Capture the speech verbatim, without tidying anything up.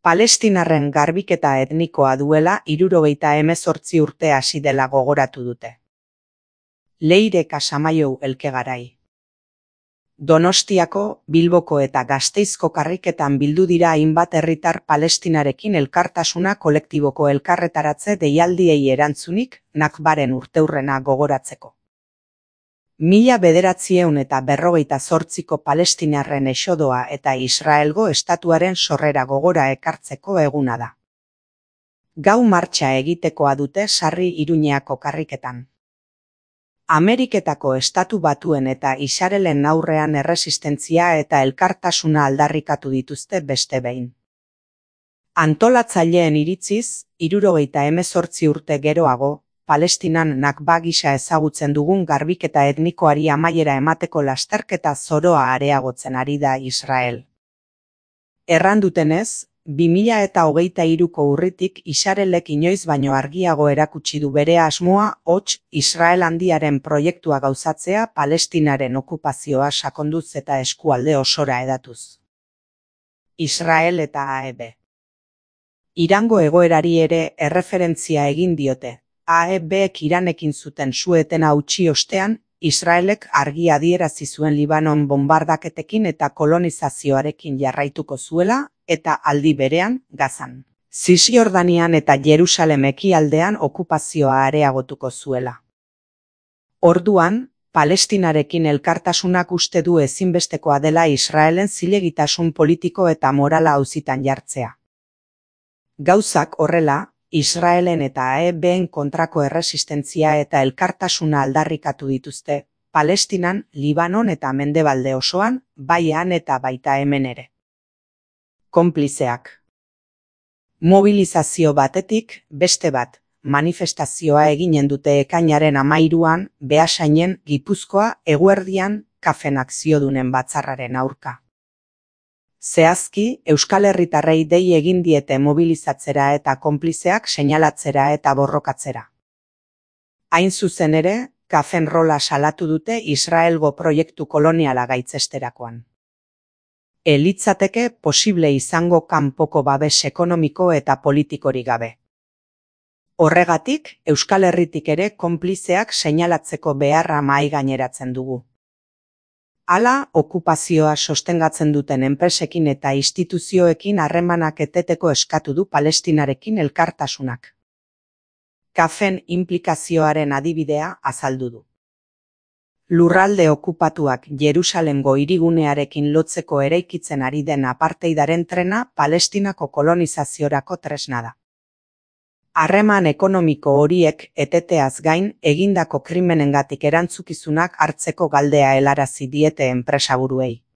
Palestinarren garbiketa etnikoa duela hirurogeita hemezortzi urte hasi dela gogoratu dute. Leire Casamaiu Elkegarai. Donostiako, Bilboko eta Gasteizko karriketan bildu dira hainbat herritar Palestinarekin elkartasuna kolektiboko elkarretaratze deialdiei erantzunik, Nakbaren urteurrena gogoratzeko. Mila bederatziehun eta berrogeita zortziko Palestinarren exodoa eta Israelgo estatuaren sorrera gogora ekartzeko eguna da. Gau martxa egitekoa dute Sarri Iruñeako karriketan. Ameriketako Estatu Batuen eta Israelen aurrean erresistentzia eta elkartasuna aldarrikatu dituzte beste behin. Antolatzaileen iritziz, hirurogeita hemezortzi urte geroago, Palestinan Nakba gisa ezagutzen dugun garbiketa etnikoari amaiera emateko lasterketa zoroa areagotzen ari da Israel. Erran dutenez, bi mila eta hogeita hiruko urritik Israelek inoiz baino argiago erakutsi du bere asmoa hots Israel handiaren proiektua gauzatzea Palestinaren okupazioa sakonduz eta eskualde osora edatuz. Israel eta A E B. Irango egoerari ere erreferentzia egin diote. A E Bek Iranekin zuten su-etena hautsi ostean, Israelek argi adierazi zuen Libanon bonbardaketekin eta kolonizazioarekin jarraituko zuela, eta aldi berean, Gazan, Zisjordanian eta Jerusalem ekialdean okupazioa areagotuko zuela. Orduan, Palestinarekin elkartasunak uste du ezinbestekoa dela Israelen zilegitasun politiko eta morala auzitan jartzea. Gauzak horrela, Israelen eta A E Ben kontrako erresistentzia eta elkartasuna aldarrikatu dituzte, Palestinan, Libanon eta Mendebalde osoan, bai han eta baita hemen ere. Konplizeak. Mobilizazio batetik, beste bat, manifestazioa eginen dute ekainaren hamairuan, Beasainen, Gipuzkoa, eguerdian, Kafen akziodunen batzarraren aurka. Zehazki, Euskal Herritarrei dei egin diete mobilizatzera eta konplizeak seinalatzera eta borrokatzera. Hain zuzen ere, Kafen rola salatu dute Israelgo proiektu koloniala gaitzesterakoan. Elitzateke posible izango kanpoko babes ekonomiko eta politikorik gabe. Horregatik, Euskal Herritik ere konplizeak seinalatzeko beharra mahai gaineratzen dugu. Hala, okupazioa sostengatzen duten enpresekin eta instituzioekin harremanak eteteko eskatu du Palestinarekin elkartasunak. Kafen inplikazioaren adibidea azaldu du. Lurralde okupatuak Jerusalemgo hirigunearekin lotzeko eraikitzen ari den apartheidaren trena Palestinako kolonizaziorako tresna da. Harreman ekonomiko horiek eteteaz gain egindako krimenengatik erantzukizunak hartzeko galdea helarazi diete enpresaburuei.